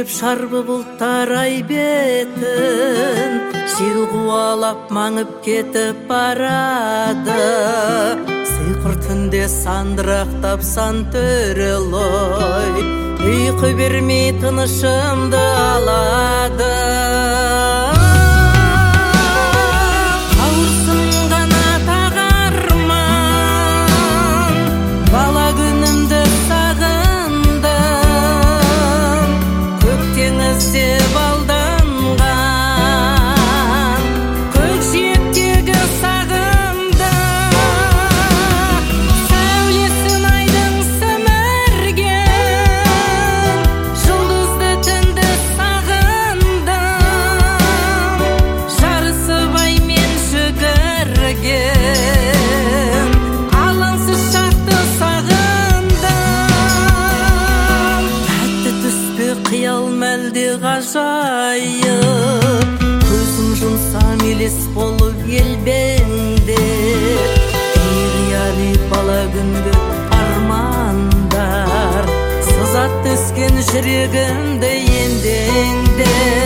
Кесіп шарбы бұлттар ай бетін, жел қуалап маңып кетіп барады. Сиқыр түнде сандырақтап сан төрелой, ұйқы бермей тынышымды алады. Қиял мәлде ғажайып, көзім жұмсам елес болып елбеңдер. Қиғияли бала күнгі армандар, сызат түскен жүрегімді ендеңдер.